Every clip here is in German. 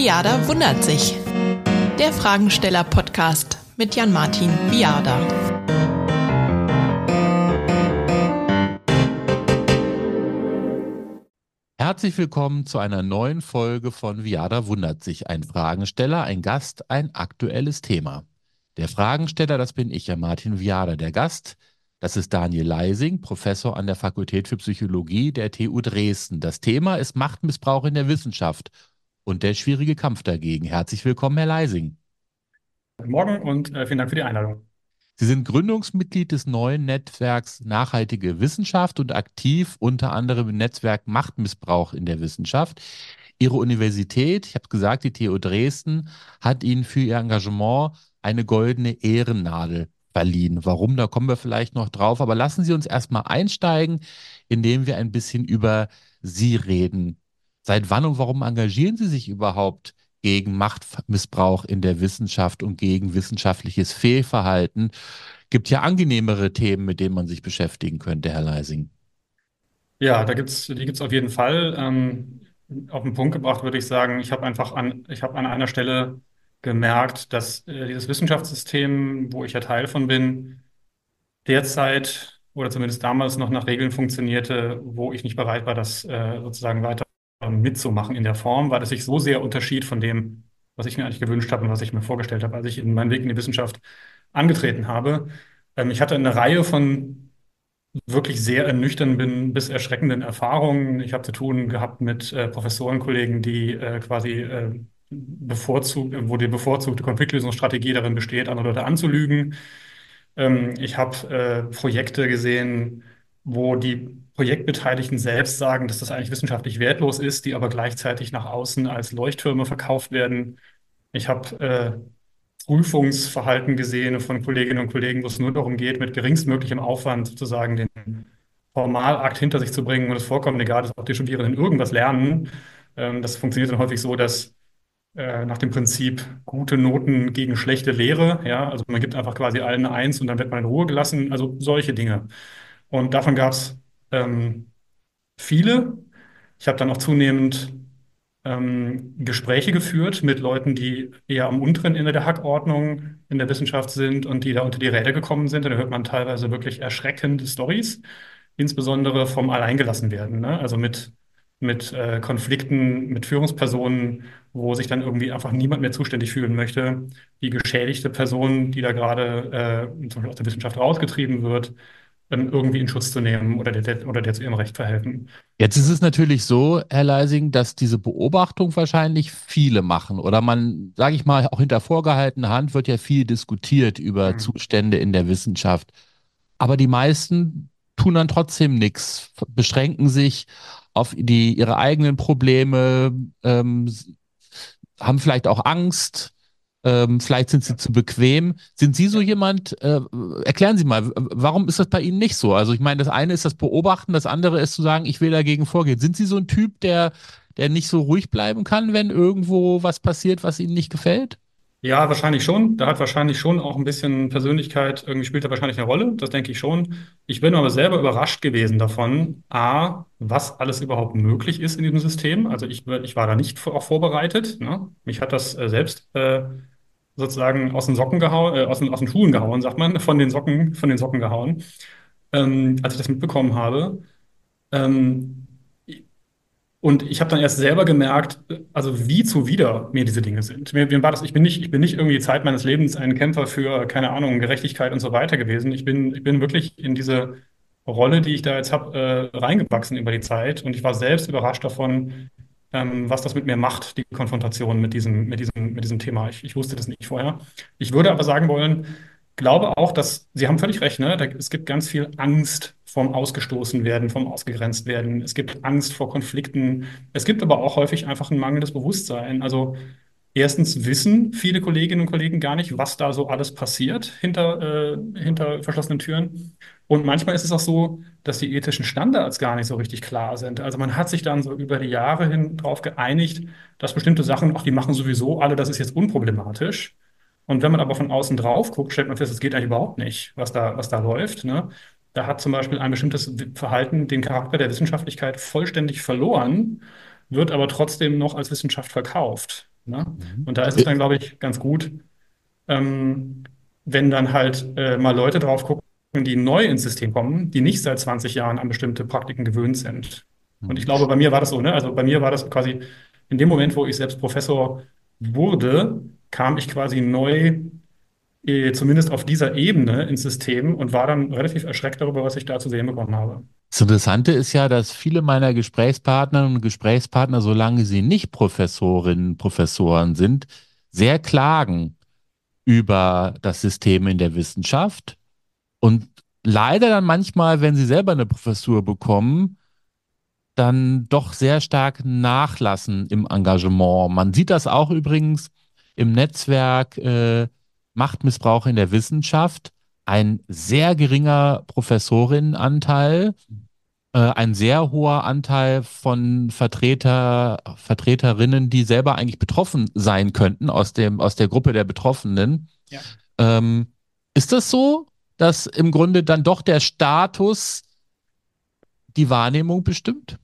Viada wundert sich. Der Fragensteller-Podcast mit Jan-Martin Viada. Herzlich willkommen zu einer neuen Folge von Viada wundert sich. Ein Fragensteller, ein Gast, ein aktuelles Thema. Der Fragensteller, das bin ich, Jan-Martin Viada. Der Gast, das ist Daniel Leising, Professor an der Fakultät für Psychologie der TU Dresden. Das Thema ist Machtmissbrauch in der Wissenschaft und der schwierige Kampf dagegen. Herzlich willkommen, Herr Leising. Guten Morgen und vielen Dank für die Einladung. Sie sind Gründungsmitglied des neuen Netzwerks Nachhaltige Wissenschaft und aktiv unter anderem im Netzwerk Machtmissbrauch in der Wissenschaft. Ihre Universität, ich habe gesagt, die TU Dresden, hat Ihnen für Ihr Engagement eine goldene Ehrennadel verliehen. Warum, da kommen wir vielleicht noch drauf. Aber lassen Sie uns erstmal einsteigen, indem wir ein bisschen über Sie reden. Seit wann und warum engagieren Sie sich überhaupt gegen Machtmissbrauch in der Wissenschaft und gegen wissenschaftliches Fehlverhalten? Gibt ja angenehmere Themen, mit denen man sich beschäftigen könnte, Herr Leising. Ja, die gibt's auf jeden Fall. Auf den Punkt gebracht würde ich sagen, ich habe an einer Stelle gemerkt, dass dieses Wissenschaftssystem, wo ich ja Teil von bin, derzeit oder zumindest damals noch nach Regeln funktionierte, wo ich nicht bereit war, das sozusagen weiter mitzumachen in der Form, weil es sich so sehr unterschied von dem, was ich mir eigentlich gewünscht habe und was ich mir vorgestellt habe, als ich in meinen Weg in die Wissenschaft angetreten habe. Ich hatte eine Reihe von wirklich sehr ernüchternden bis erschreckenden Erfahrungen. Ich habe zu tun gehabt mit Professorenkollegen, die wo die bevorzugte Konfliktlösungsstrategie darin besteht, andere Leute anzulügen. Ich habe Projekte gesehen, wo die Projektbeteiligten selbst sagen, dass das eigentlich wissenschaftlich wertlos ist, die aber gleichzeitig nach außen als Leuchttürme verkauft werden. Ich habe Prüfungsverhalten gesehen von Kolleginnen und Kollegen, wo es nur darum geht, mit geringstmöglichem Aufwand sozusagen den Formalakt hinter sich zu bringen und es vollkommen egal ist, ob die Studierenden irgendwas lernen. Das funktioniert dann häufig so, dass nach dem Prinzip gute Noten gegen schlechte Lehre, ja, also man gibt einfach quasi allen eine Eins und dann wird man in Ruhe gelassen, also solche Dinge. Und davon gab es viele. Ich habe dann auch zunehmend Gespräche geführt mit Leuten, die eher am unteren Ende der Hackordnung in der Wissenschaft sind und die da unter die Räder gekommen sind. Und da hört man teilweise wirklich erschreckende Storys, insbesondere vom Alleingelassenwerden, ne? Also mit Konflikten mit Führungspersonen, wo sich dann irgendwie einfach niemand mehr zuständig fühlen möchte. Die geschädigte Person, die da gerade zum Beispiel aus der Wissenschaft rausgetrieben wird, irgendwie in Schutz zu nehmen oder der zu ihrem Recht verhelfen. Jetzt ist es natürlich so, Herr Leising, dass diese Beobachtung wahrscheinlich viele machen. Oder man, sage ich mal, auch hinter vorgehaltener Hand wird ja viel diskutiert über Mhm. Zustände in der Wissenschaft. Aber die meisten tun dann trotzdem nichts, beschränken sich auf ihre eigenen Probleme, haben vielleicht auch Angst, vielleicht sind sie zu bequem. Sind Sie so jemand, erklären Sie mal, warum ist das bei Ihnen nicht so? Also ich meine, das eine ist das Beobachten, das andere ist zu sagen, ich will dagegen vorgehen. Sind Sie so ein Typ, der nicht so ruhig bleiben kann, wenn irgendwo was passiert, was Ihnen nicht gefällt? Ja, wahrscheinlich schon. Da hat wahrscheinlich schon auch ein bisschen Persönlichkeit, irgendwie spielt da wahrscheinlich eine Rolle. Das denke ich schon. Ich bin aber selber überrascht gewesen davon, A, was alles überhaupt möglich ist in diesem System. Also ich war da nicht auch vorbereitet, ne? Mich hat das selbst sozusagen aus den Socken gehauen, aus den Schuhen gehauen, sagt man, von den Socken gehauen, als ich das mitbekommen habe. Ähm, und ich habe dann erst selber gemerkt, also wie zuwider mir diese Dinge sind. Mir war das, ich bin nicht irgendwie Zeit meines Lebens ein Kämpfer für, keine Ahnung, Gerechtigkeit und so weiter gewesen. Ich bin wirklich in diese Rolle, die ich da jetzt habe, reingewachsen über die Zeit. Und ich war selbst überrascht davon, was das mit mir macht, die Konfrontation mit diesem Thema. Ich wusste das nicht vorher. Ich würde aber sagen wollen, glaube auch, dass Sie haben völlig recht, ne? Es gibt ganz viel Angst vorm Ausgestoßen werden, vom Ausgegrenzt werden. Es gibt Angst vor Konflikten. Es gibt aber auch häufig einfach ein mangelndes Bewusstsein. Also erstens wissen viele Kolleginnen und Kollegen gar nicht, was da so alles passiert hinter verschlossenen Türen. Und manchmal ist es auch so, dass die ethischen Standards gar nicht so richtig klar sind. Also man hat sich dann so über die Jahre hin darauf geeinigt, dass bestimmte Sachen, ach, die machen sowieso alle, das ist jetzt unproblematisch. Und wenn man aber von außen drauf guckt, stellt man fest, es geht eigentlich überhaupt nicht, was da läuft, ne? Da hat zum Beispiel ein bestimmtes Verhalten den Charakter der Wissenschaftlichkeit vollständig verloren, wird aber trotzdem noch als Wissenschaft verkauft. Ne? Mhm. Und da ist es dann, glaube ich, ganz gut, ähm, wenn dann halt mal Leute drauf gucken, die neu ins System kommen, die nicht seit 20 Jahren an bestimmte Praktiken gewöhnt sind. Und ich Mhm. glaube, bei mir war das so, ne? Also bei mir war das quasi in dem Moment, wo ich selbst Professor wurde, kam ich quasi neu, zumindest auf dieser Ebene ins System und war dann relativ erschreckt darüber, was ich da zu sehen bekommen habe. Das Interessante ist ja, dass viele meiner Gesprächspartnerinnen und Gesprächspartner, solange sie nicht Professorinnen, Professoren sind, sehr klagen über das System in der Wissenschaft und leider dann manchmal, wenn sie selber eine Professur bekommen, dann doch sehr stark nachlassen im Engagement. Man sieht das auch übrigens im Netzwerk Machtmissbrauch in der Wissenschaft. Ein sehr geringer Professorinnenanteil, ein sehr hoher Anteil von Vertreterinnen, die selber eigentlich betroffen sein könnten aus der Gruppe der Betroffenen. Ja. Ähm, ist das so, dass im Grunde dann doch der Status die Wahrnehmung bestimmt?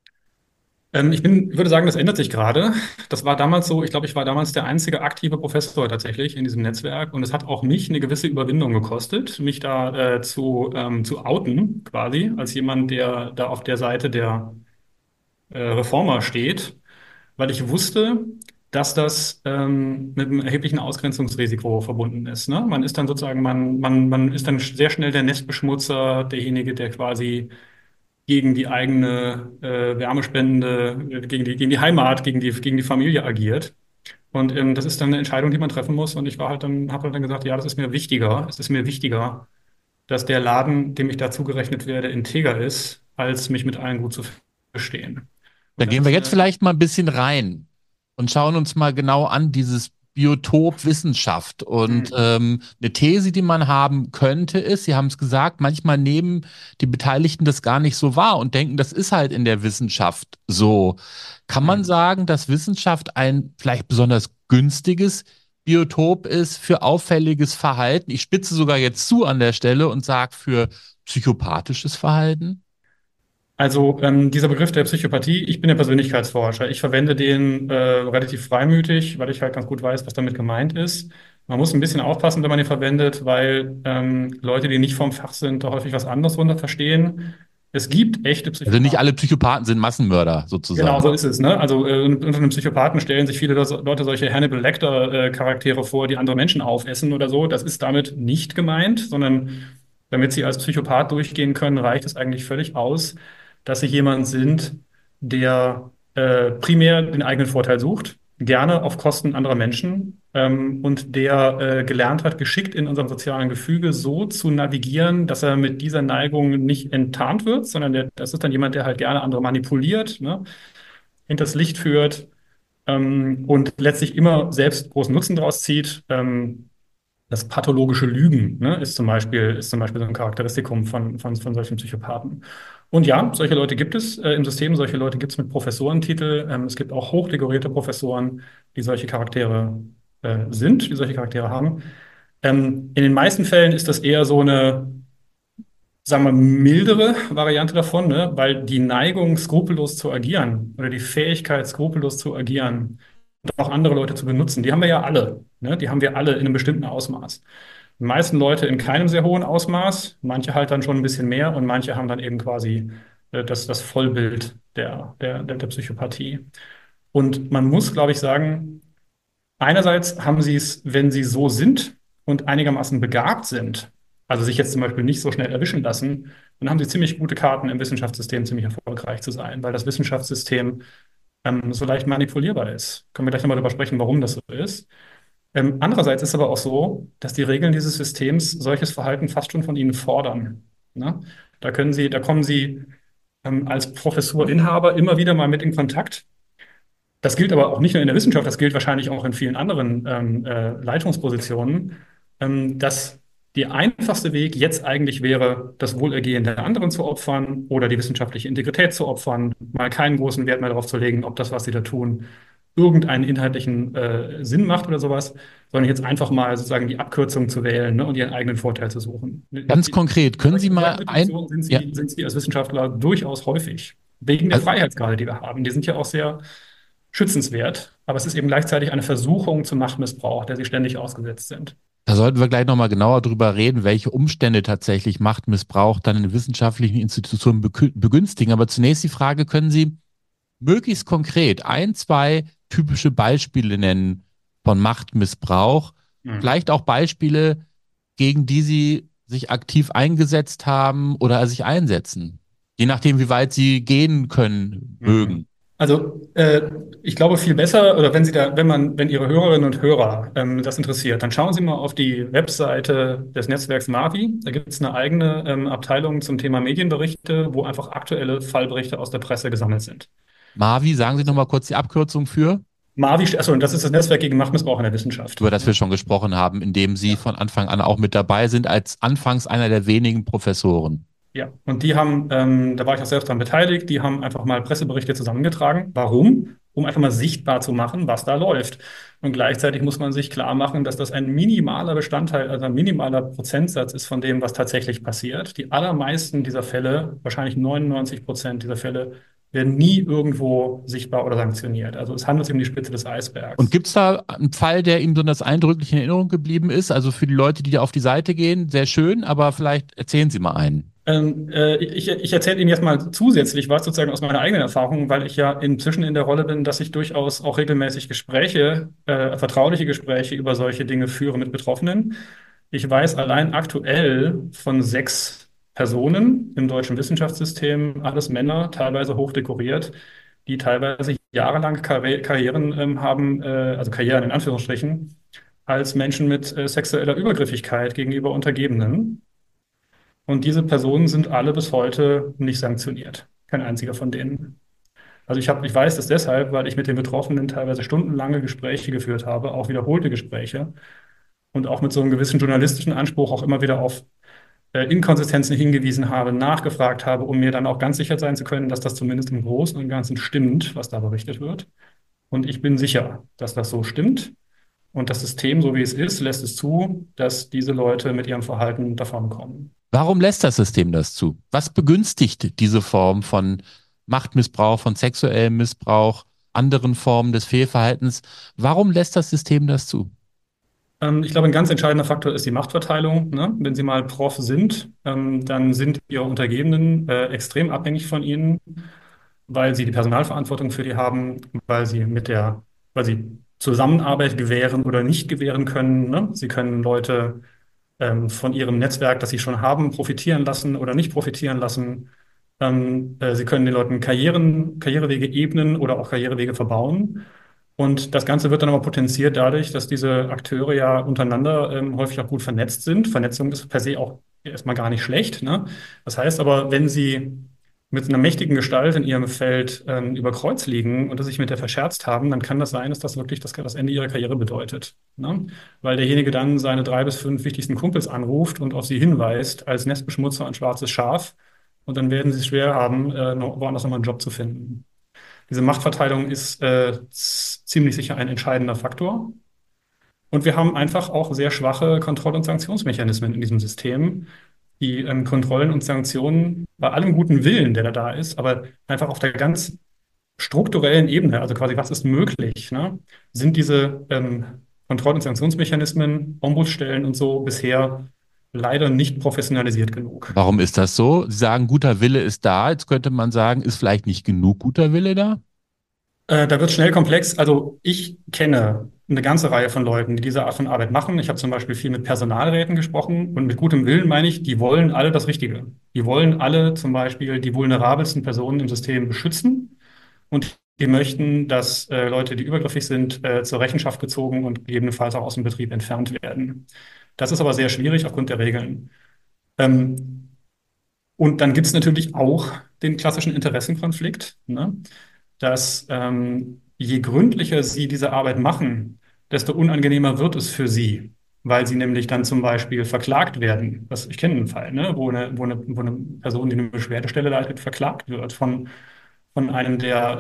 Würde sagen, das ändert sich gerade. Das war damals so, ich glaube, ich war damals der einzige aktive Professor tatsächlich in diesem Netzwerk und es hat auch mich eine gewisse Überwindung gekostet, mich da zu outen, quasi, als jemand, der da auf der Seite der Reformer steht, weil ich wusste, dass das mit einem erheblichen Ausgrenzungsrisiko verbunden ist. Ne? Man ist dann sozusagen, man ist dann sehr schnell der Nestbeschmutzer, derjenige, der quasi gegen die eigene wärmespendende, gegen die Heimat, gegen die Familie agiert. Und das ist dann eine Entscheidung, die man treffen muss. Und ich war halt dann, habe dann gesagt, ja, das ist mir wichtiger. Es ist mir wichtiger, dass der Laden, dem ich da zugerechnet werde, integer ist, als mich mit allen gut zu verstehen. Da Und das gehen wir ist jetzt eine, vielleicht mal ein bisschen rein und schauen uns mal genau an, dieses Biotop Wissenschaft. Und hm, eine These, die man haben könnte, ist, Sie haben es gesagt, manchmal nehmen die Beteiligten das gar nicht so wahr und denken, das ist halt in der Wissenschaft so. Kann man hm. sagen, dass Wissenschaft ein vielleicht besonders günstiges Biotop ist für auffälliges Verhalten? Ich spitze sogar jetzt zu an der Stelle und sage für psychopathisches Verhalten. Also dieser Begriff der Psychopathie, ich bin ja Persönlichkeitsforscher. Ich verwende den relativ freimütig, weil ich halt ganz gut weiß, was damit gemeint ist. Man muss ein bisschen aufpassen, wenn man ihn verwendet, weil Leute, die nicht vom Fach sind, da häufig was anderes drunter verstehen. Es gibt echte Also nicht Psychopathen. alle Psychopathen sind Massenmörder sozusagen. Genau, so ist es, ne? Also unter einem Psychopathen stellen sich viele Leute solche Hannibal Lecter-Charaktere vor, die andere Menschen aufessen oder so. Das ist damit nicht gemeint, sondern damit sie als Psychopath durchgehen können, reicht es eigentlich völlig aus, dass sie jemand sind, der primär den eigenen Vorteil sucht, gerne auf Kosten anderer Menschen und der gelernt hat, geschickt in unserem sozialen Gefüge so zu navigieren, dass er mit dieser Neigung nicht enttarnt wird, sondern das ist dann jemand, der halt gerne andere manipuliert, ne? Hinters Licht führt und letztlich immer selbst großen Nutzen daraus zieht. Das pathologische Lügen, ne, ist zum Beispiel so ein Charakteristikum von solchen Psychopathen. Und ja, solche Leute gibt es im System, solche Leute gibt es mit Professorentitel. Es gibt auch hochdekorierte Professoren, die solche Charaktere die solche Charaktere haben. In den meisten Fällen ist das eher so eine, sagen wir, mildere Variante davon, ne? Weil die Neigung, skrupellos zu agieren oder die Fähigkeit, skrupellos zu agieren und auch andere Leute zu benutzen, die haben wir ja alle. Ne? Die haben wir alle in einem bestimmten Ausmaß. Die meisten Leute in keinem sehr hohen Ausmaß, manche halt dann schon ein bisschen mehr und manche haben dann eben quasi das Vollbild der Psychopathie. Und man muss, glaube ich, sagen, einerseits haben sie es, wenn sie so sind und einigermaßen begabt sind, also sich jetzt zum Beispiel nicht so schnell erwischen lassen, dann haben sie ziemlich gute Karten im Wissenschaftssystem ziemlich erfolgreich zu sein, weil das Wissenschaftssystem so leicht manipulierbar ist. Können wir gleich nochmal darüber sprechen, warum das so ist. Andererseits ist aber auch so, dass die Regeln dieses Systems solches Verhalten fast schon von ihnen fordern. Ne? Da kommen sie als Professurinhaber immer wieder mal mit in Kontakt. Das gilt aber auch nicht nur in der Wissenschaft, das gilt wahrscheinlich auch in vielen anderen Leitungspositionen, dass der einfachste Weg jetzt eigentlich wäre, das Wohlergehen der anderen zu opfern oder die wissenschaftliche Integrität zu opfern, mal keinen großen Wert mehr darauf zu legen, ob das, was sie da tun, irgendeinen inhaltlichen Sinn macht oder sowas, sondern jetzt einfach mal sozusagen die Abkürzung zu wählen, ne, und ihren eigenen Vorteil zu suchen. Ganz konkret, können Sie In solchen mal ein, Situationen ja, sind sie als Wissenschaftler durchaus häufig, wegen der also Freiheitsgrade, die wir haben. Die sind ja auch sehr schützenswert, aber es ist eben gleichzeitig eine Versuchung zum Machtmissbrauch, der sie ständig ausgesetzt sind. Da sollten wir gleich nochmal genauer drüber reden, welche Umstände tatsächlich Machtmissbrauch dann in wissenschaftlichen Institutionen begünstigen. Aber zunächst die Frage, können Sie möglichst konkret ein, zwei typische Beispiele nennen von Machtmissbrauch? Mhm. Vielleicht auch Beispiele, gegen die Sie sich aktiv eingesetzt haben oder sich einsetzen. Je nachdem, wie weit Sie gehen können, Mhm. mögen. Also ich glaube viel besser, oder wenn Ihre Hörerinnen und Hörer das interessiert, dann schauen Sie mal auf die Webseite des Netzwerks Mavi. Da gibt es eine eigene Abteilung zum Thema Medienberichte, wo einfach aktuelle Fallberichte aus der Presse gesammelt sind. Mavi, sagen Sie nochmal kurz die Abkürzung für, Mavi, achso, und das ist das Netzwerk gegen Machtmissbrauch in der Wissenschaft. über das wir schon gesprochen haben, in dem Sie Ja. von Anfang an auch mit dabei sind, als anfangs einer der wenigen Professoren. Ja, und die haben, da war ich auch selbst daran beteiligt, die haben einfach mal Presseberichte zusammengetragen. Warum? Um einfach mal sichtbar zu machen, was da läuft. Und gleichzeitig muss man sich klar machen, dass das ein minimaler Bestandteil, also ein minimaler Prozentsatz ist von dem, was tatsächlich passiert. Die allermeisten dieser Fälle, wahrscheinlich 99% dieser Fälle, werden nie irgendwo sichtbar oder sanktioniert. Also es handelt sich um die Spitze des Und Eisbergs. gibt es da einen Fall, der Ihnen besonders eindrücklich in Erinnerung geblieben ist? Also für die Leute, die da auf die Seite gehen, sehr schön, aber vielleicht erzählen Sie mal einen. Ich erzähle Ihnen jetzt mal zusätzlich was sozusagen aus meiner eigenen Erfahrung, weil ich ja inzwischen in der Rolle bin, dass ich durchaus auch regelmäßig Gespräche, vertrauliche Gespräche über solche Dinge führe mit Betroffenen. Ich weiß allein aktuell von 6 Personen im deutschen Wissenschaftssystem, alles Männer, teilweise hochdekoriert, die teilweise jahrelang Karrieren haben, also Karrieren in Anführungsstrichen, als Menschen mit sexueller Übergriffigkeit gegenüber Untergebenen. Und diese Personen sind alle bis heute nicht sanktioniert. Kein einziger von denen. Also ich weiß das deshalb, weil ich mit den Betroffenen teilweise stundenlange Gespräche geführt habe, auch wiederholte Gespräche und auch mit so einem gewissen journalistischen Anspruch auch immer wieder auf Inkonsistenzen hingewiesen habe, nachgefragt habe, um mir dann auch ganz sicher sein zu können, dass das zumindest im Großen und Ganzen stimmt, was da berichtet wird. Und ich bin sicher, dass das so stimmt. Und das System, so wie es ist, lässt es zu, dass diese Leute mit ihrem Verhalten davonkommen. Warum lässt das System das zu? Was begünstigt diese Form von Machtmissbrauch, von sexuellem Missbrauch, anderen Formen des Fehlverhaltens? Warum lässt das System das zu? Ich glaube, ein ganz entscheidender Faktor ist die Machtverteilung. Ne? Wenn Sie mal Prof sind, dann sind Ihre Untergebenen extrem abhängig von Ihnen, weil Sie die Personalverantwortung für die haben, weil Sie Zusammenarbeit gewähren oder nicht gewähren können. Ne? Sie können Leute von Ihrem Netzwerk, das Sie schon haben, profitieren lassen oder nicht profitieren lassen. Sie können den Leuten Karrierewege ebnen oder auch Karrierewege verbauen. Und das Ganze wird dann aber potenziert dadurch, dass diese Akteure ja untereinander häufig auch gut vernetzt sind. Vernetzung ist per se auch erstmal gar nicht schlecht, ne? Das heißt aber, wenn Sie mit einer mächtigen Gestalt in Ihrem Feld über Kreuz liegen und sich mit der verscherzt haben, dann kann das sein, dass das wirklich das Ende Ihrer Karriere bedeutet, ne? Weil derjenige dann seine 3 bis 5 wichtigsten Kumpels anruft und auf sie hinweist als Nestbeschmutzer und schwarzes Schaf. Und dann werden Sie es schwer haben, woanders nochmal einen Job zu finden. Diese Machtverteilung ist ziemlich sicher ein entscheidender Faktor. Und wir haben einfach auch sehr schwache Kontroll- und Sanktionsmechanismen in diesem System, die Kontrollen und Sanktionen bei allem guten Willen, der da ist, aber einfach auf der ganz strukturellen Ebene, also quasi was ist möglich, ne, sind diese Kontroll- und Sanktionsmechanismen, Ombudsstellen und so bisher leider nicht professionalisiert genug. Warum ist das so? Sie sagen, guter Wille ist da. Jetzt könnte man sagen, ist vielleicht nicht genug guter Wille da? Da wird schnell komplex. Also ich kenne eine ganze Reihe von Leuten, die diese Art von Arbeit machen. Ich habe zum Beispiel viel mit Personalräten gesprochen und mit gutem Willen meine ich, die wollen alle das Richtige. Die wollen alle zum Beispiel die vulnerabelsten Personen im System beschützen und die möchten, dass Leute, die übergriffig sind, zur Rechenschaft gezogen und gegebenenfalls auch aus dem Betrieb entfernt werden. Das ist aber sehr schwierig aufgrund der Regeln. Ähm, und dann gibt es natürlich auch den klassischen Interessenkonflikt, ne? Dass je gründlicher Sie diese Arbeit machen, desto unangenehmer wird es für Sie, weil Sie nämlich dann zum Beispiel verklagt werden. Ich kenne einen Fall, ne, wo eine Person, die eine Beschwerdestelle leitet, verklagt wird von einem,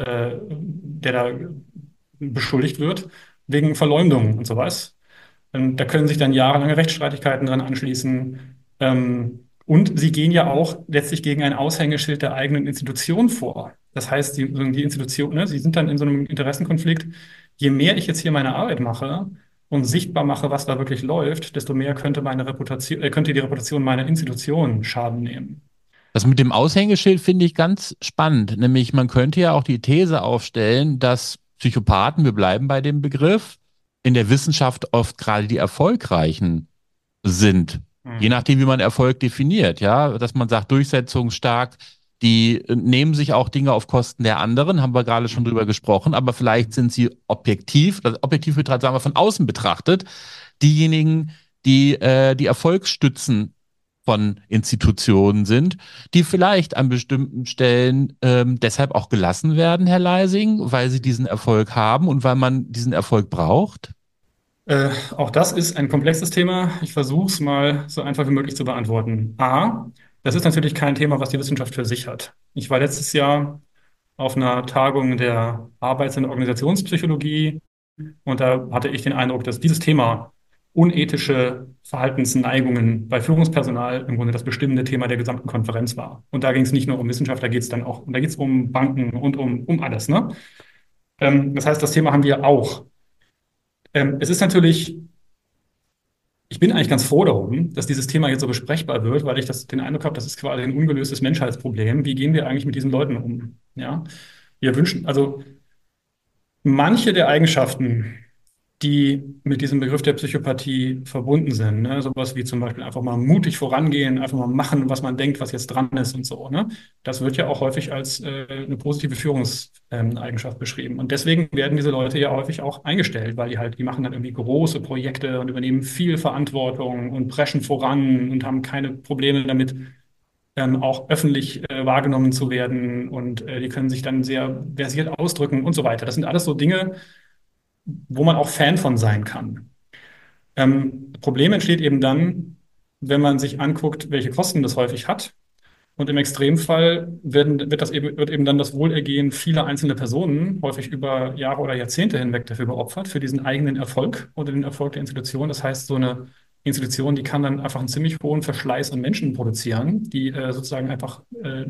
der da beschuldigt wird, wegen Verleumdung und sowas. Da können sich dann jahrelange Rechtsstreitigkeiten dran anschließen. Und sie gehen ja auch letztlich gegen ein Aushängeschild der eigenen Institution vor. Das heißt, die Institutionen, ne, sie sind dann in so einem Interessenkonflikt. Je mehr ich jetzt hier meine Arbeit mache und sichtbar mache, was da wirklich läuft, desto mehr könnte die Reputation meiner Institution Schaden nehmen. Das mit dem Aushängeschild finde ich ganz spannend. Nämlich, man könnte ja auch die These aufstellen, dass Psychopathen, wir bleiben bei dem Begriff, in der Wissenschaft oft gerade die Erfolgreichen sind. Je Mhm. nachdem, wie man Erfolg definiert, ja, dass man sagt, durchsetzungsstark, die nehmen sich auch Dinge auf Kosten der anderen, haben wir gerade schon drüber gesprochen, aber vielleicht sind sie objektiv, das objektiv betrachtet, sagen wir von außen betrachtet, diejenigen, die die Erfolgsstützen von Institutionen sind, die vielleicht an bestimmten Stellen deshalb auch gelassen werden, Herr Leising, weil sie diesen Erfolg haben und weil man diesen Erfolg braucht? Auch das ist ein komplexes Thema. Ich versuche es mal so einfach wie möglich zu beantworten. A, das ist natürlich kein Thema, was die Wissenschaft für sich hat. Ich war letztes Jahr auf einer Tagung der Arbeits- und Organisationspsychologie und da hatte ich den Eindruck, dass dieses Thema unethische Verhaltensneigungen bei Führungspersonal im Grunde das bestimmende Thema der gesamten Konferenz war. Und da ging es nicht nur um Wissenschaft, da geht es dann auch, da geht es um Banken und um alles, ne? Das heißt, das Thema haben wir auch. Es ist natürlich, ich bin eigentlich ganz froh darum, dass dieses Thema jetzt so besprechbar wird, weil ich den Eindruck habe, das ist quasi ein ungelöstes Menschheitsproblem. Wie gehen wir eigentlich mit diesen Leuten um? Ja, wir wünschen, also manche der Eigenschaften, die mit diesem Begriff der Psychopathie verbunden sind. Ne? Sowas wie zum Beispiel einfach mal mutig vorangehen, einfach mal machen, was man denkt, was jetzt dran ist und so. Ne? Das wird ja auch häufig als eine positive Führungseigenschaft beschrieben. Und deswegen werden diese Leute ja häufig auch eingestellt, weil die machen dann irgendwie große Projekte und übernehmen viel Verantwortung und preschen voran und haben keine Probleme damit, auch öffentlich wahrgenommen zu werden und die können sich dann sehr versiert ausdrücken und so weiter. Das sind alles so Dinge, wo man auch Fan von sein kann. Problem entsteht eben dann, wenn man sich anguckt, welche Kosten das häufig hat. Und im Extremfall wird eben dann das Wohlergehen vieler einzelner Personen häufig über Jahre oder Jahrzehnte hinweg dafür geopfert, für diesen eigenen Erfolg oder den Erfolg der Institution. Das heißt, so eine Institution, die kann dann einfach einen ziemlich hohen Verschleiß an Menschen produzieren, die sozusagen einfach,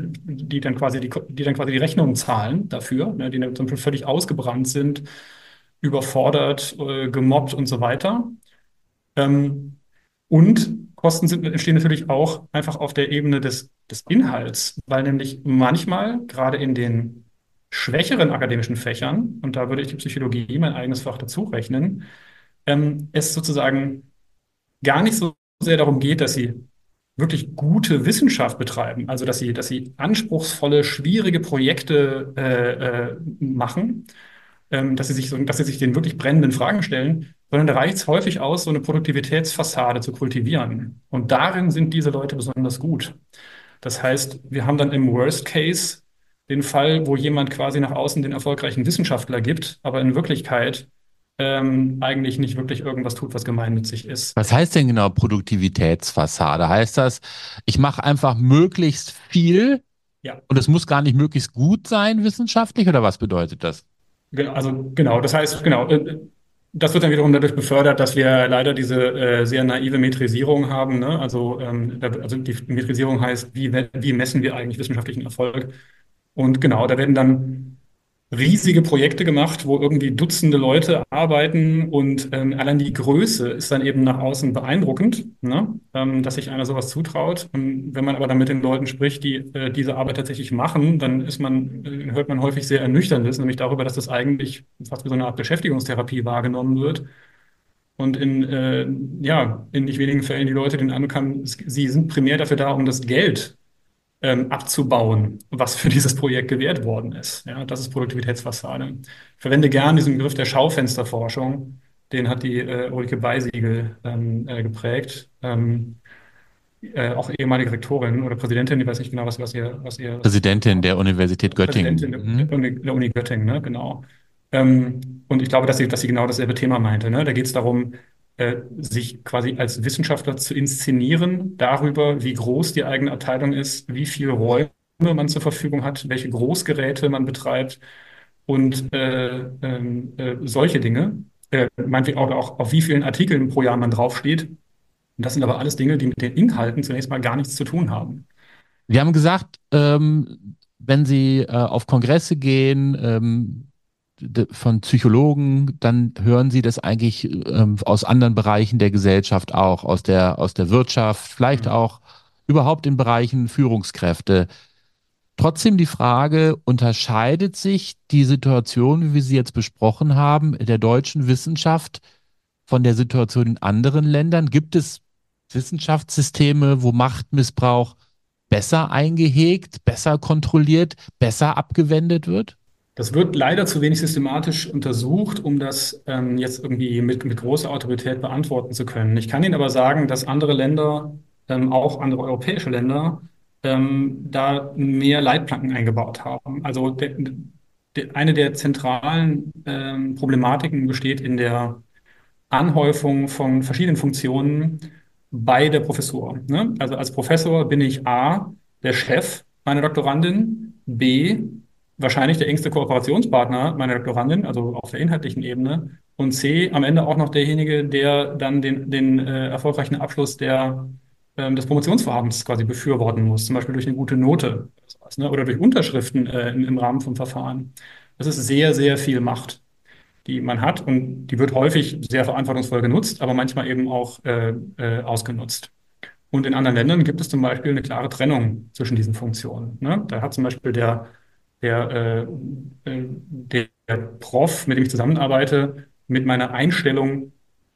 die dann quasi die Rechnungen zahlen dafür, ne, die dann zum Beispiel völlig ausgebrannt sind, überfordert, gemobbt und so weiter. Ähm, und entstehen natürlich auch einfach auf der Ebene des Inhalts, weil nämlich manchmal, gerade in den schwächeren akademischen Fächern, und da würde ich die Psychologie, mein eigenes Fach dazu rechnen, es sozusagen gar nicht so sehr darum geht, dass sie wirklich gute Wissenschaft betreiben, also dass sie anspruchsvolle, schwierige Projekte machen, dass sie sich den wirklich brennenden Fragen stellen, sondern da reicht es häufig aus, so eine Produktivitätsfassade zu kultivieren. Und darin sind diese Leute besonders gut. Das heißt, wir haben dann im Worst Case den Fall, wo jemand quasi nach außen den erfolgreichen Wissenschaftler gibt, aber in Wirklichkeit eigentlich nicht wirklich irgendwas tut, was gemeinnützig ist. Was heißt denn genau Produktivitätsfassade? Heißt das, ich mache einfach möglichst viel Ja. und es muss gar nicht möglichst gut sein wissenschaftlich oder was bedeutet das? Genau, das heißt, genau, das wird dann wiederum dadurch befördert, dass wir leider diese sehr naive Metrisierung haben. Ne? Also die Metrisierung heißt, wie messen wir eigentlich wissenschaftlichen Erfolg? Und genau, da werden dann riesige Projekte gemacht, wo irgendwie Dutzende Leute arbeiten und allein die Größe ist dann eben nach außen beeindruckend, ne? Dass sich einer sowas zutraut. Und wenn man aber dann mit den Leuten spricht, die diese Arbeit tatsächlich machen, dann hört man häufig sehr Ernüchterndes, nämlich darüber, dass das eigentlich fast wie so eine Art Beschäftigungstherapie wahrgenommen wird. Und in nicht wenigen Fällen die Leute den Eindruck haben, sie sind primär dafür da, um das Geld abzubauen, was für dieses Projekt gewährt worden ist. Ja, das ist Produktivitätsfassade. Ich verwende gern diesen Begriff der Schaufensterforschung. Den hat die Ulrike Beisiegel geprägt. Auch ehemalige Rektorin oder Präsidentin, ich weiß nicht genau, was ihr Präsidentin der Universität Präsidentin Göttingen. Mhm. der Uni Göttingen, ne? Genau. Und ich glaube, dass sie genau dasselbe Thema meinte. Ne? Da geht es darum, sich quasi als Wissenschaftler zu inszenieren darüber, wie groß die eigene Abteilung ist, wie viele Räume man zur Verfügung hat, welche Großgeräte man betreibt und solche Dinge. Meinetwegen auch auf wie vielen Artikeln pro Jahr man draufsteht. Und das sind aber alles Dinge, die mit den Inhalten zunächst mal gar nichts zu tun haben. Wir haben gesagt, wenn Sie auf Kongresse gehen von Psychologen, dann hören Sie das eigentlich aus anderen Bereichen der Gesellschaft auch, aus der Wirtschaft, vielleicht Mhm. auch überhaupt in Bereichen Führungskräfte. Trotzdem die Frage, unterscheidet sich die Situation, wie wir sie jetzt besprochen haben, der deutschen Wissenschaft von der Situation in anderen Ländern? Gibt es Wissenschaftssysteme, wo Machtmissbrauch besser eingehegt, besser kontrolliert, besser abgewendet wird? Das wird leider zu wenig systematisch untersucht, um das jetzt irgendwie mit großer Autorität beantworten zu können. Ich kann Ihnen aber sagen, dass andere Länder, auch andere europäische Länder, da mehr Leitplanken eingebaut haben. Also eine der zentralen Problematiken besteht in der Anhäufung von verschiedenen Funktionen bei der Professur. Ne? Also als Professor bin ich A, der Chef meiner Doktorandin, B, wahrscheinlich der engste Kooperationspartner meiner Doktorandin, also auf der inhaltlichen Ebene, und C, am Ende auch noch derjenige, der dann den erfolgreichen Abschluss des Promotionsvorhabens quasi befürworten muss, zum Beispiel durch eine gute Note oder sowas, ne? Oder durch Unterschriften im Rahmen vom Verfahren. Das ist sehr, sehr viel Macht, die man hat, und die wird häufig sehr verantwortungsvoll genutzt, aber manchmal eben auch ausgenutzt. Und in anderen Ländern gibt es zum Beispiel eine klare Trennung zwischen diesen Funktionen. Ne? Da hat zum Beispiel der, der Prof, mit dem ich zusammenarbeite, mit meiner Einstellung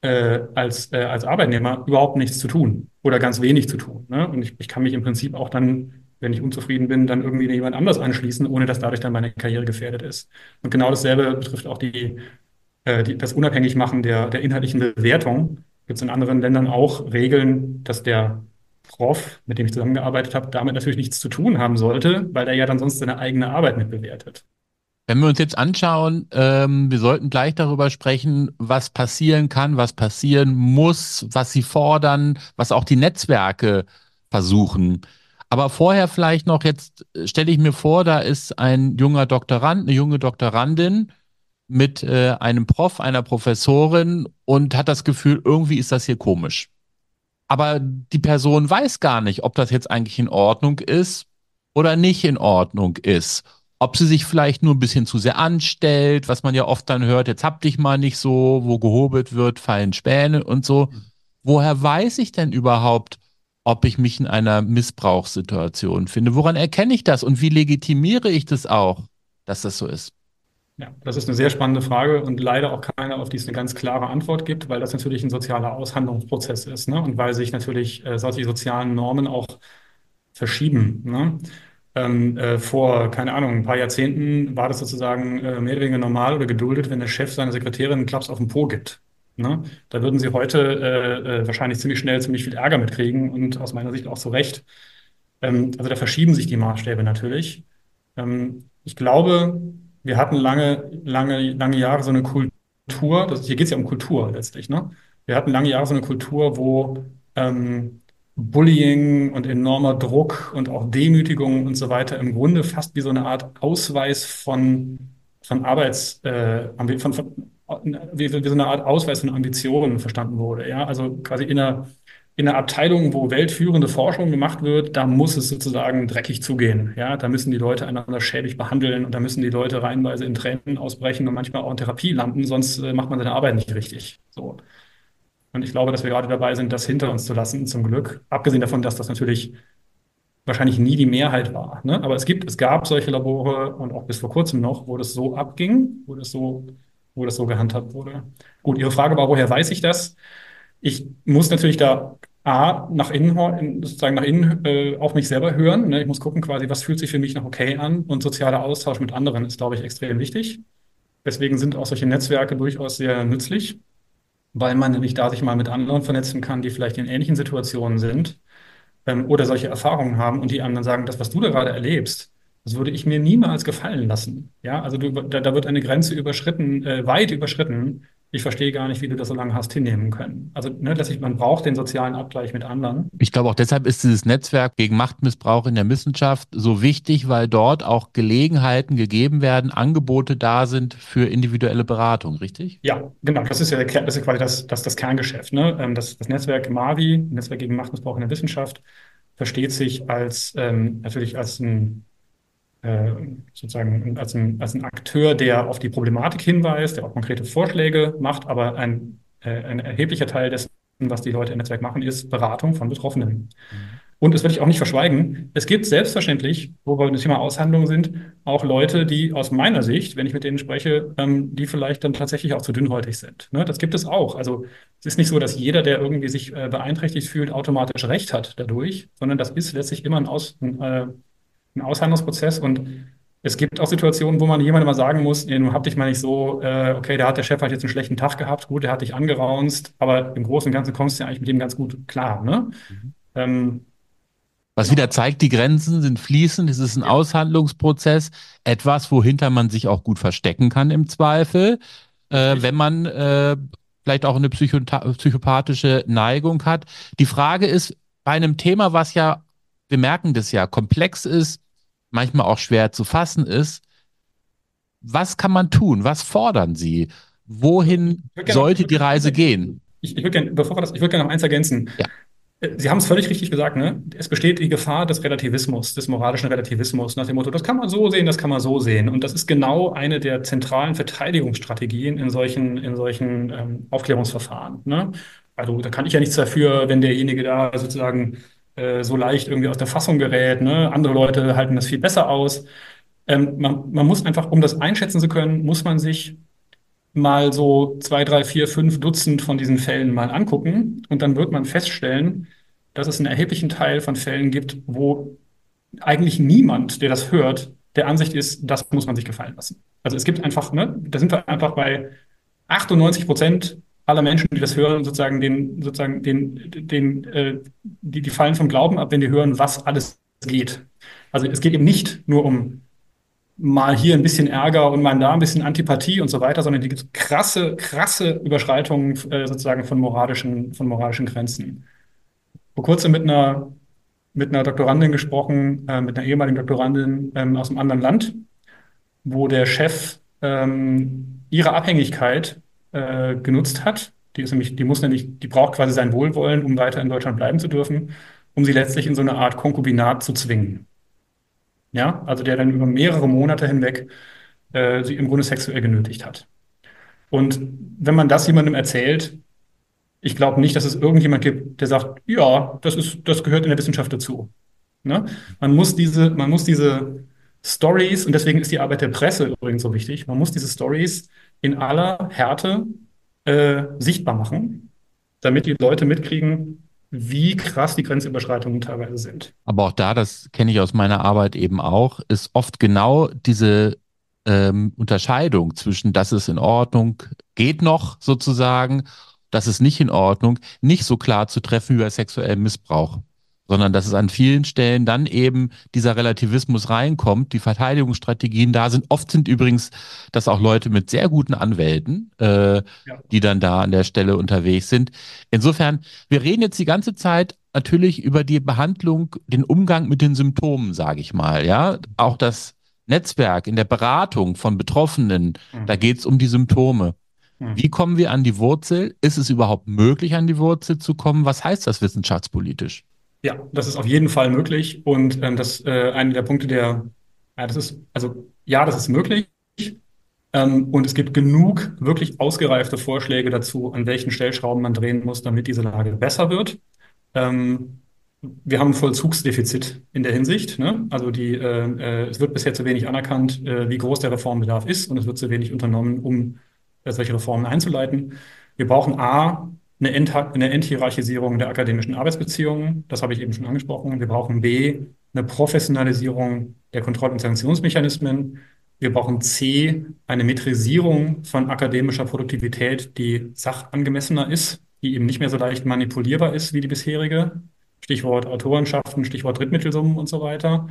als Arbeitnehmer überhaupt nichts zu tun oder ganz wenig zu tun. Ne? Und ich kann mich im Prinzip auch dann, wenn ich unzufrieden bin, dann irgendwie jemand anders anschließen, ohne dass dadurch dann meine Karriere gefährdet ist. Und genau dasselbe betrifft auch das Unabhängigmachen der inhaltlichen Bewertung. Gibt es in anderen Ländern auch Regeln, dass der Prof, mit dem ich zusammengearbeitet habe, damit natürlich nichts zu tun haben sollte, weil er ja dann sonst seine eigene Arbeit mitbewertet. Wenn wir uns jetzt anschauen, wir sollten gleich darüber sprechen, was passieren kann, was passieren muss, was Sie fordern, was auch die Netzwerke versuchen. Aber vorher vielleicht noch, jetzt stelle ich mir vor, da ist ein junger Doktorand, eine junge Doktorandin mit einem Prof, einer Professorin und hat das Gefühl, irgendwie ist das hier komisch. Aber die Person weiß gar nicht, ob das jetzt eigentlich in Ordnung ist oder nicht in Ordnung ist. Ob sie sich vielleicht nur ein bisschen zu sehr anstellt, was man ja oft dann hört, jetzt hab dich mal nicht so, wo gehobelt wird, fallen Späne und so. Woher weiß ich denn überhaupt, ob ich mich in einer Missbrauchssituation finde? Woran erkenne ich das und wie legitimiere ich das auch, dass das so ist? Ja, das ist eine sehr spannende Frage und leider auch keine, auf die es eine ganz klare Antwort gibt, weil das natürlich ein sozialer Aushandlungsprozess ist, ne? Und weil sich natürlich solche sozialen Normen auch verschieben. Ne? Vor, keine Ahnung, ein paar Jahrzehnten war das sozusagen mehr oder weniger normal oder geduldet, wenn der Chef seiner Sekretärin einen Klaps auf den Po gibt. Ne? Da würden sie heute wahrscheinlich ziemlich schnell ziemlich viel Ärger mitkriegen und aus meiner Sicht auch zu Recht. Also da verschieben sich die Maßstäbe natürlich. Ich glaube, wir hatten lange Jahre so eine Kultur, hier geht es ja um Kultur letztlich, ne? Wir hatten lange Jahre so eine Kultur, wo Bullying und enormer Druck und auch Demütigung und so weiter im Grunde fast wie so eine Art Ausweis von wie so eine Art Ausweis von Ambitionen verstanden wurde. Ja, also quasi in einer Abteilung, wo weltführende Forschung gemacht wird, da muss es sozusagen dreckig zugehen. Ja, da müssen die Leute einander schäbig behandeln und da müssen die Leute reihenweise in Tränen ausbrechen und manchmal auch in Therapie landen, sonst macht man seine Arbeit nicht richtig. So. Und ich glaube, dass wir gerade dabei sind, das hinter uns zu lassen, zum Glück. Abgesehen davon, dass das natürlich wahrscheinlich nie die Mehrheit war. Ne? Aber es gab solche Labore und auch bis vor kurzem noch, wo das so abging, wo das so gehandhabt wurde. Gut, Ihre Frage war, woher weiß ich das? Ich muss natürlich da A, sozusagen nach innen auf mich selber hören. Ne? Ich muss gucken, quasi, was fühlt sich für mich noch okay an. Und sozialer Austausch mit anderen ist, glaube ich, extrem wichtig. Deswegen sind auch solche Netzwerke durchaus sehr nützlich, weil man nämlich da sich mal mit anderen vernetzen kann, die vielleicht in ähnlichen Situationen sind oder solche Erfahrungen haben und die einem dann sagen, das, was du da gerade erlebst, das würde ich mir niemals gefallen lassen. Ja, also da wird eine Grenze überschritten, weit überschritten. Ich verstehe gar nicht, wie du das so lange hast hinnehmen können. Also, ne, letztlich, man braucht den sozialen Abgleich mit anderen. Ich glaube auch deshalb ist dieses Netzwerk gegen Machtmissbrauch in der Wissenschaft so wichtig, weil dort auch Gelegenheiten gegeben werden, Angebote da sind für individuelle Beratung, richtig? Ja, genau. Das ist ja das ist quasi das Kerngeschäft. Ne? Das Netzwerk MAVI, Netzwerk gegen Machtmissbrauch in der Wissenschaft, versteht sich als natürlich als sozusagen als ein Akteur, der auf die Problematik hinweist, der auch konkrete Vorschläge macht, aber ein erheblicher Teil dessen, was die Leute im Netzwerk machen, ist Beratung von Betroffenen. Mhm. Und das will ich auch nicht verschweigen. Es gibt selbstverständlich, wo wir beim Thema Aushandlung sind, auch Leute, die aus meiner Sicht, wenn ich mit denen spreche, die vielleicht dann tatsächlich auch zu dünnhäutig sind. Ne? Das gibt es auch. Also es ist nicht so, dass jeder, der irgendwie sich beeinträchtigt fühlt, automatisch Recht hat dadurch, sondern das ist letztlich immer ein Aushandlungsprozess. Und es gibt auch Situationen, wo man jemandem mal sagen muss, nee, nun hab dich mal nicht so, okay, der Chef hat jetzt einen schlechten Tag gehabt, gut, der hat dich angeraunzt, aber im Großen und Ganzen kommst du ja eigentlich mit dem ganz gut klar. Ne? Mhm. Ähm, Was wieder zeigt, die Grenzen sind fließend, es ist ein ja. Aushandlungsprozess, etwas, wohinter man sich auch gut verstecken kann im Zweifel, Richtig. wenn man vielleicht auch eine psychopathische Neigung hat. Die Frage ist, bei einem Thema, was ja, wir merken das ja, komplex ist, manchmal auch schwer zu fassen ist, was kann man tun? Was fordern Sie? Also Wohin ich sollte würd die gerne noch eins Reise ergänzen. gehen? Ich würde gerne, ich würde gerne noch eins ergänzen. Ja. Sie haben es völlig richtig gesagt, ne? Es besteht die Gefahr des Relativismus, des moralischen Relativismus, nach dem Motto, das kann man so sehen, das kann man so sehen. Und das ist genau eine der zentralen Verteidigungsstrategien in solchen Aufklärungsverfahren. Ne? Also da kann ich ja nichts dafür, wenn derjenige da sozusagen so leicht irgendwie aus der Fassung gerät. Ne? Andere Leute halten das viel besser aus. Man muss einfach, um das einschätzen zu können, muss man sich mal so 2, 3, 4, 5 Dutzend von diesen Fällen mal angucken und dann wird man feststellen, dass es einen erheblichen Teil von Fällen gibt, wo eigentlich niemand, der das hört, der Ansicht ist, das muss man sich gefallen lassen. Also es gibt einfach, ne, da sind wir einfach bei 98% aller Menschen, die das hören, die fallen vom Glauben ab, wenn die hören, was alles geht. Also es geht eben nicht nur um mal hier ein bisschen Ärger und mal da ein bisschen Antipathie und so weiter, sondern die gibt krasse Überschreitungen sozusagen von moralischen Grenzen. Vor kurzem mit einer Doktorandin gesprochen, mit einer ehemaligen Doktorandin aus einem anderen Land, wo der Chef ihre Abhängigkeit genutzt hat. Die braucht quasi sein Wohlwollen, um weiter in Deutschland bleiben zu dürfen, um sie letztlich in so eine Art Konkubinat zu zwingen. Ja, also der dann über mehrere Monate hinweg sie im Grunde sexuell genötigt hat. Und wenn man das jemandem erzählt, ich glaube nicht, dass es irgendjemand gibt, der sagt, ja, das gehört in der Wissenschaft dazu. Ne? Man muss diese Stories, und deswegen ist die Arbeit der Presse übrigens so wichtig, man muss diese Stories in aller Härte sichtbar machen, damit die Leute mitkriegen, wie krass die Grenzüberschreitungen teilweise sind. Aber auch da, das kenne ich aus meiner Arbeit eben auch, ist oft genau diese Unterscheidung zwischen, das ist in Ordnung, geht noch sozusagen, das ist nicht in Ordnung, nicht so klar zu treffen wie bei sexuellem Missbrauch, sondern dass es an vielen Stellen dann eben dieser Relativismus reinkommt, die Verteidigungsstrategien da sind. Oft sind übrigens das auch Leute mit sehr guten Anwälten, Ja. die dann da an der Stelle unterwegs sind. Insofern, wir reden jetzt die ganze Zeit natürlich über die Behandlung, den Umgang mit den Symptomen, sage ich mal, ja. Auch das Netzwerk in der Beratung von Betroffenen, da Mhm. geht es um die Symptome. Wie Mhm. kommen wir an die Wurzel? Ist es überhaupt möglich, an die Wurzel zu kommen? Was heißt das wissenschaftspolitisch? Ja, das ist auf jeden Fall möglich. Und das einer der Punkte, ja, das ist möglich. Und es gibt genug wirklich ausgereifte Vorschläge dazu, an welchen Stellschrauben man drehen muss, damit diese Lage besser wird. Ähm, Wir haben ein Vollzugsdefizit in der Hinsicht. Ne? Also es wird bisher zu wenig anerkannt, wie groß der Reformbedarf ist, und es wird zu wenig unternommen, um solche Reformen einzuleiten. Wir brauchen A, eine Enthierarchisierung der akademischen Arbeitsbeziehungen. Das habe ich eben schon angesprochen. Wir brauchen B, eine Professionalisierung der Kontroll- und Sanktionsmechanismen. Wir brauchen C, eine Metrisierung von akademischer Produktivität, die sachangemessener ist, die eben nicht mehr so leicht manipulierbar ist wie die bisherige. Stichwort Autorenschaften, Stichwort Drittmittelsummen und so weiter.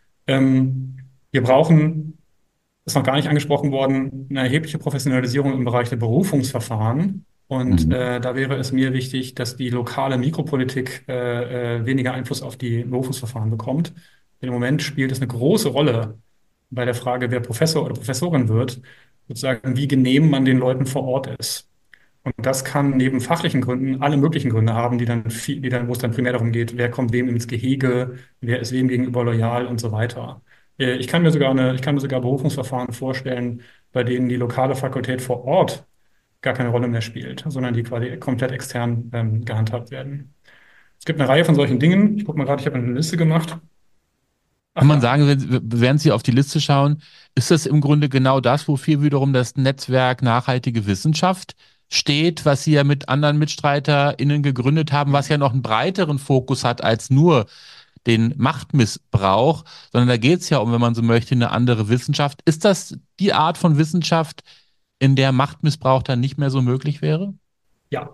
Wir brauchen, ist noch gar nicht angesprochen worden, eine erhebliche Professionalisierung im Bereich der Berufungsverfahren. Und Mhm. da wäre es mir wichtig, dass die lokale Mikropolitik weniger Einfluss auf die Berufungsverfahren bekommt. Denn im Moment spielt es eine große Rolle bei der Frage, wer Professor oder Professorin wird, sozusagen, wie genehm man den Leuten vor Ort ist. Und das kann neben fachlichen Gründen alle möglichen Gründe haben, wo es dann primär darum geht, wer kommt wem ins Gehege, wer ist wem gegenüber loyal und so weiter. Ich kann mir sogar Berufungsverfahren vorstellen, bei denen die lokale Fakultät vor Ort gar keine Rolle mehr spielt, sondern die quasi komplett extern gehandhabt werden. Es gibt eine Reihe von solchen Dingen. Ich gucke mal gerade, ich habe eine Liste gemacht. Kann Ach man ja, sagen, während Sie auf die Liste schauen, ist das im Grunde genau das, wofür wiederum das Netzwerk Nachhaltige Wissenschaft steht, was Sie ja mit anderen MitstreiterInnen gegründet haben, was ja noch einen breiteren Fokus hat als nur den Machtmissbrauch, sondern da geht es ja um, wenn man so möchte, eine andere Wissenschaft. Ist das die Art von Wissenschaft, in der Machtmissbrauch dann nicht mehr so möglich wäre? ja,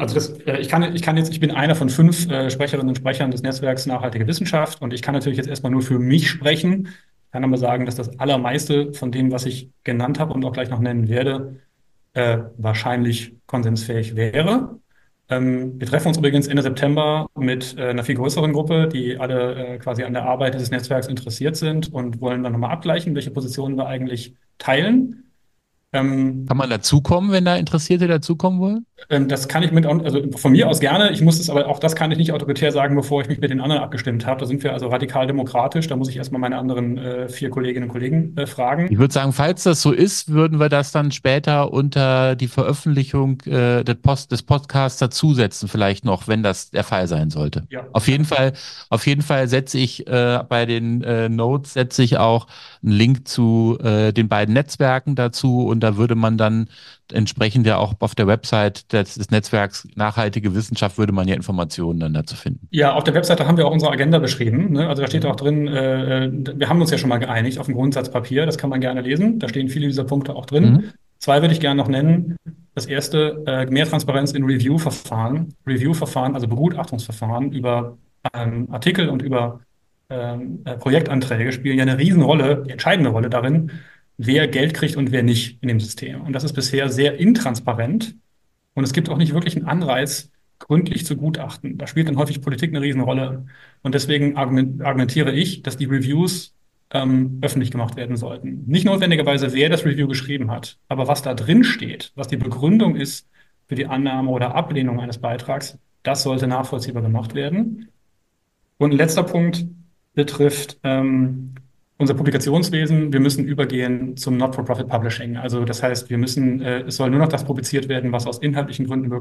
ich bin einer von 5 Sprecherinnen und Sprechern des Netzwerks Nachhaltige Wissenschaft und ich kann natürlich jetzt erstmal nur für mich sprechen. Ich kann aber sagen, dass das Allermeiste von dem, was ich genannt habe und auch gleich noch nennen werde, wahrscheinlich konsensfähig wäre. Wir treffen uns übrigens Ende September mit einer viel größeren Gruppe, die alle quasi an der Arbeit dieses Netzwerks interessiert sind und wollen dann nochmal abgleichen, welche Positionen wir eigentlich teilen. Ähm, Kann man dazukommen, wenn da Interessierte dazukommen wollen? Das kann ich also von mir aus gerne. Ich muss es aber auch das kann ich nicht autoritär sagen, bevor ich mich mit den anderen abgestimmt habe. Da sind wir also radikal demokratisch. Da muss ich erstmal meine anderen 4 Kolleginnen und Kollegen Ich fragen. würde sagen, falls das so ist, würden wir das dann später unter die Veröffentlichung des Podcasts dazusetzen, vielleicht noch, wenn das der Fall sein sollte. Ja, Auf jeden Fall setze ich bei den Notes setze ich auch einen Link zu den beiden Netzwerken dazu und da würde man dann entsprechend ja auch auf der Website des Netzwerks Nachhaltige Wissenschaft würde man ja Informationen dann dazu finden. ja, auf der Webseite haben wir auch unsere Agenda beschrieben. Ne? Also da steht auch Mhm. drin, wir haben uns ja schon mal geeinigt auf ein Grundsatzpapier. Das kann man gerne lesen. Da stehen viele dieser Punkte auch drin. Mhm. 2 würde ich gerne noch nennen. Das erste, mehr Transparenz in Review-Verfahren. Review-Verfahren, also Begutachtungsverfahren über Artikel und über Projektanträge spielen ja eine Riesenrolle, die entscheidende Rolle darin, wer Geld kriegt und wer nicht in dem System. Und das ist bisher sehr intransparent. Und es gibt auch nicht wirklich einen Anreiz, gründlich zu gutachten. Da spielt dann häufig Politik eine Riesenrolle. Und deswegen argumentiere ich, dass die Reviews öffentlich gemacht werden sollten. Nicht notwendigerweise, wer das Review geschrieben hat, aber was da drin steht, was die Begründung ist für die Annahme oder Ablehnung eines Beitrags, das sollte nachvollziehbar gemacht werden. Und ein letzter Punkt betrifft unser Publikationswesen. Wir müssen übergehen zum Not-for-Profit Publishing. Also das heißt, es soll nur noch das publiziert werden, was aus inhaltlichen Gründen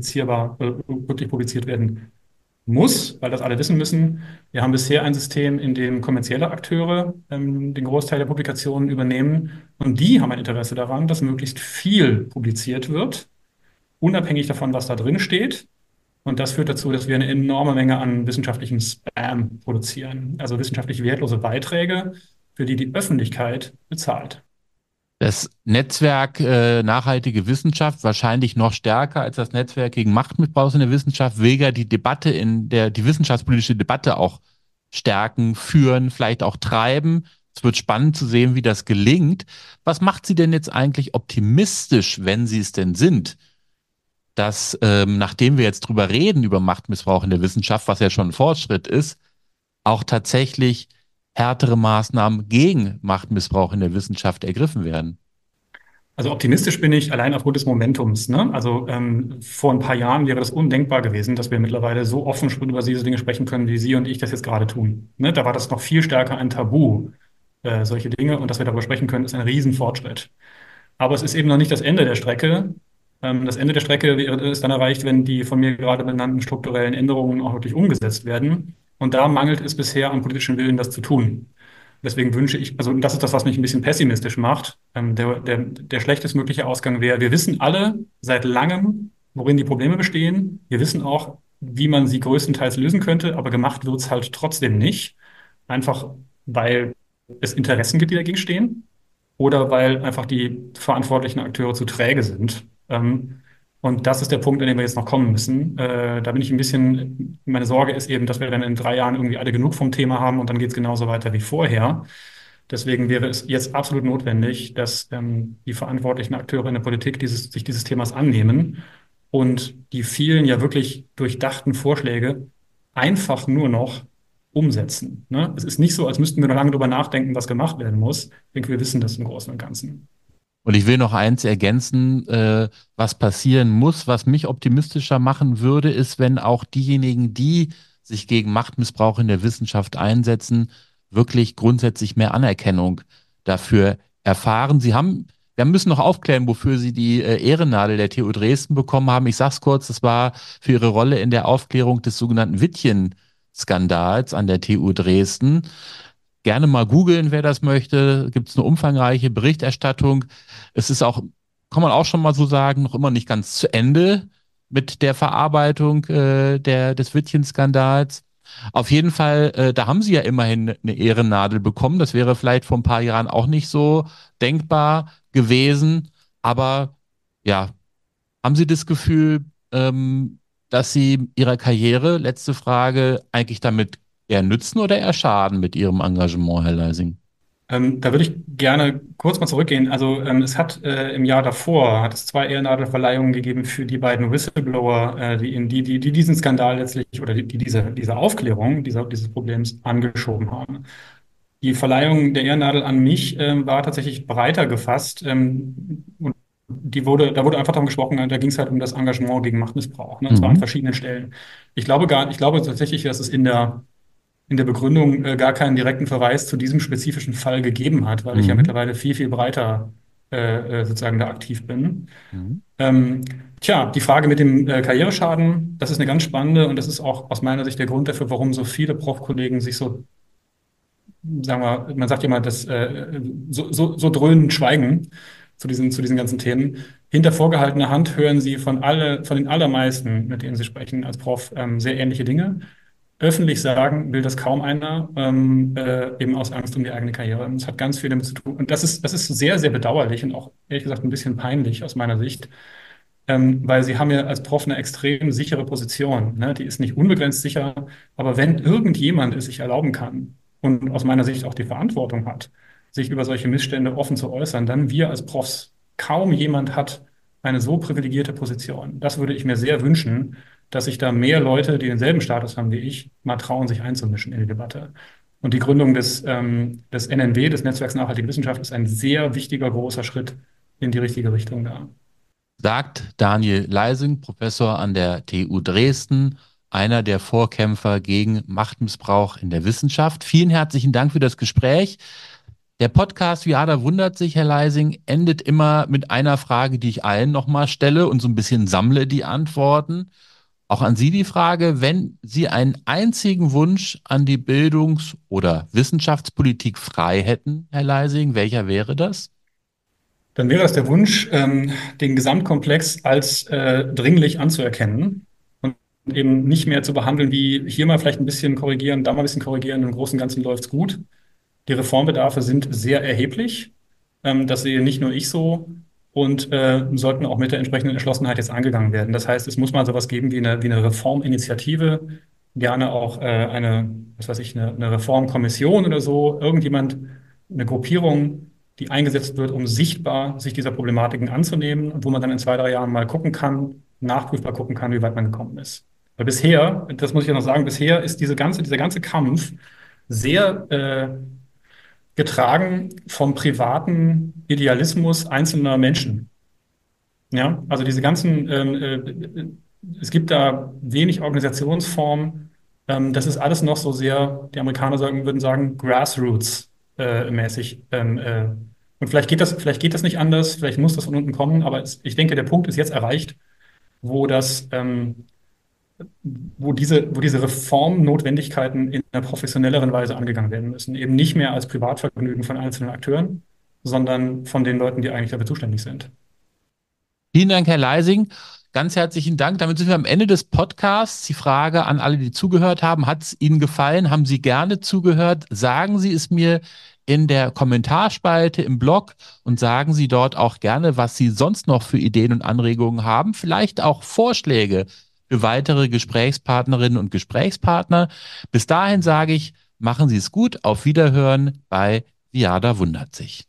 wirklich publiziert werden muss, weil das alle wissen müssen. Wir haben bisher ein System, in dem kommerzielle Akteure den Großteil der Publikationen übernehmen und die haben ein Interesse daran, dass möglichst viel publiziert wird, unabhängig davon, was da drin steht. Und das führt dazu, dass wir eine enorme Menge an wissenschaftlichem Spam produzieren, also wissenschaftlich wertlose Beiträge, für die die Öffentlichkeit bezahlt. Das Netzwerk Nachhaltige Wissenschaft wahrscheinlich noch stärker als das Netzwerk gegen Machtmissbrauch in der Wissenschaft, will ja die wissenschaftspolitische Debatte auch stärken, führen, vielleicht auch treiben. Es wird spannend zu sehen, wie das gelingt. Was macht Sie denn jetzt eigentlich optimistisch, wenn Sie es denn sind, dass nachdem wir jetzt drüber reden, über Machtmissbrauch in der Wissenschaft, was ja schon ein Fortschritt ist, auch tatsächlich härtere Maßnahmen gegen Machtmissbrauch in der Wissenschaft ergriffen werden? Also optimistisch bin ich allein aufgrund des Momentums. Ne? Also vor ein paar Jahren wäre das undenkbar gewesen, dass wir mittlerweile so offen über diese Dinge sprechen können, wie Sie und ich das jetzt gerade tun. Ne? Da war das noch viel stärker ein Tabu, solche Dinge. Und dass wir darüber sprechen können, ist ein Riesenfortschritt. Aber es ist eben noch nicht das Ende der Strecke. Das Ende der Strecke ist dann erreicht, wenn die von mir gerade benannten strukturellen Änderungen auch wirklich umgesetzt werden. Und da mangelt es bisher an politischem Willen, das zu tun. Deswegen wünsche ich, also das ist das, was mich ein bisschen pessimistisch macht. Der schlechtestmögliche Ausgang wäre, wir wissen alle seit langem, worin die Probleme bestehen. Wir wissen auch, wie man sie größtenteils lösen könnte, aber gemacht wird es halt trotzdem nicht. Einfach weil es Interessen gibt, die dagegen stehen oder weil einfach die verantwortlichen Akteure zu träge sind. Und das ist der Punkt, an dem wir jetzt noch kommen müssen. Da bin ich ein bisschen, meine Sorge ist eben, dass wir dann in 3 Jahren irgendwie alle genug vom Thema haben und dann geht es genauso weiter wie vorher. Deswegen wäre es jetzt absolut notwendig, dass die verantwortlichen Akteure in der Politik sich dieses Themas annehmen und die vielen ja wirklich durchdachten Vorschläge einfach nur noch umsetzen. Ne? Es ist nicht so, als müssten wir noch lange drüber nachdenken, was gemacht werden muss. Ich denke, wir wissen das im Großen und Ganzen. Und ich will noch eins ergänzen, was passieren muss, was mich optimistischer machen würde, ist, wenn auch diejenigen, die sich gegen Machtmissbrauch in der Wissenschaft einsetzen, wirklich grundsätzlich mehr Anerkennung dafür erfahren. Wir müssen noch aufklären, wofür Sie die Ehrennadel der TU Dresden bekommen haben. Ich sage es kurz, das war für Ihre Rolle in der Aufklärung des sogenannten Wittchen-Skandals an der TU Dresden. Gerne mal googeln, wer das möchte. Gibt es eine umfangreiche Berichterstattung. Es ist auch, kann man auch schon mal so sagen, noch immer nicht ganz zu Ende mit der Verarbeitung des Wittchen-Skandals. Auf jeden Fall, da haben Sie ja immerhin eine Ehrennadel bekommen. Das wäre vielleicht vor ein paar Jahren auch nicht so denkbar gewesen. Aber ja, haben Sie das Gefühl, dass Sie Ihrer Karriere, letzte Frage, eigentlich damit eher nützen oder eher schaden mit Ihrem Engagement, Herr Leising? Da würde ich gerne kurz mal zurückgehen. Also es hat im Jahr davor hat es zwei Ehrennadelverleihungen gegeben für die beiden Whistleblower, die diesen Skandal letztlich oder diese Aufklärung dieses Problems angeschoben haben. Die Verleihung der Ehrennadel an mich war tatsächlich breiter gefasst. Und da wurde einfach darum gesprochen, da ging es halt um das Engagement gegen Machtmissbrauch, ne? Und zwar an Mhm. verschiedenen Stellen. Ich glaube tatsächlich, dass es in der Begründung gar keinen direkten Verweis zu diesem spezifischen Fall gegeben hat, weil ich ja Mhm. mittlerweile viel, viel breiter sozusagen da aktiv bin. Mhm. Ähm, die Frage mit dem Karriereschaden, das ist eine ganz spannende und das ist auch aus meiner Sicht der Grund dafür, warum so viele Prof-Kollegen sich so, sagen wir, man sagt ja mal, so dröhnend schweigen zu diesen ganzen Themen. Hinter vorgehaltener Hand hören sie von den allermeisten, mit denen sie sprechen, als Prof, sehr ähnliche Dinge. Öffentlich sagen will das kaum einer, eben aus Angst um die eigene Karriere. Es hat ganz viel damit zu tun. Und das ist sehr, sehr bedauerlich und auch ehrlich gesagt ein bisschen peinlich aus meiner Sicht, weil sie haben ja als Prof eine extrem sichere Position. Ne? Die ist nicht unbegrenzt sicher, aber wenn irgendjemand es sich erlauben kann und aus meiner Sicht auch die Verantwortung hat, sich über solche Missstände offen zu äußern, dann wir als Profs. Kaum jemand hat eine so privilegierte Position. Das würde ich mir sehr wünschen, dass sich da mehr Leute, die denselben Status haben wie ich, mal trauen, sich einzumischen in die Debatte. Und die Gründung des NNW, des Netzwerks Nachhaltige Wissenschaft, ist ein sehr wichtiger, großer Schritt in die richtige Richtung da. Sagt Daniel Leising, Professor an der TU Dresden, einer der Vorkämpfer gegen Machtmissbrauch in der Wissenschaft. Vielen herzlichen Dank für das Gespräch. Der Podcast Viada wundert sich, Herr Leising, endet immer mit einer Frage, die ich allen nochmal stelle und so ein bisschen sammle die Antworten. Auch an Sie die Frage, wenn Sie einen einzigen Wunsch an die Bildungs- oder Wissenschaftspolitik frei hätten, Herr Leising, welcher wäre das? Dann wäre das der Wunsch, den Gesamtkomplex als dringlich anzuerkennen und eben nicht mehr zu behandeln wie hier mal vielleicht ein bisschen korrigieren, da mal ein bisschen korrigieren, im Großen und Ganzen läuft's gut. Die Reformbedarfe sind sehr erheblich. Das sehe nicht nur ich so und sollten auch mit der entsprechenden Entschlossenheit jetzt angegangen werden. Das heißt, es muss mal sowas geben wie eine Reforminitiative, gerne auch was weiß ich, eine Reformkommission oder so, irgendjemand, eine Gruppierung, die eingesetzt wird, um sichtbar sich dieser Problematiken anzunehmen und wo man dann in 2, 3 Jahren mal gucken kann, nachprüfbar gucken kann, wie weit man gekommen ist. Weil bisher, das muss ich ja noch sagen, bisher ist dieser ganze Kampf sehr getragen vom privaten Idealismus einzelner Menschen. Ja, also es gibt da wenig Organisationsform. Das ist alles noch so sehr, die Amerikaner würden sagen, Grassroots mäßig. Und vielleicht geht das nicht anders, vielleicht muss das von unten kommen, aber ich denke, der Punkt ist jetzt erreicht, wo wo diese Reformnotwendigkeiten in einer professionelleren Weise angegangen werden müssen. Eben nicht mehr als Privatvergnügen von einzelnen Akteuren, sondern von den Leuten, die eigentlich dafür zuständig sind. Vielen Dank, Herr Leising. Ganz herzlichen Dank. Damit sind wir am Ende des Podcasts. Die Frage an alle, die zugehört haben, hat es Ihnen gefallen? Haben Sie gerne zugehört? Sagen Sie es mir in der Kommentarspalte im Blog und sagen Sie dort auch gerne, was Sie sonst noch für Ideen und Anregungen haben. Vielleicht auch Vorschläge für weitere Gesprächspartnerinnen und Gesprächspartner. Bis dahin sage ich, machen Sie es gut. Auf Wiederhören bei Viada wundert sich.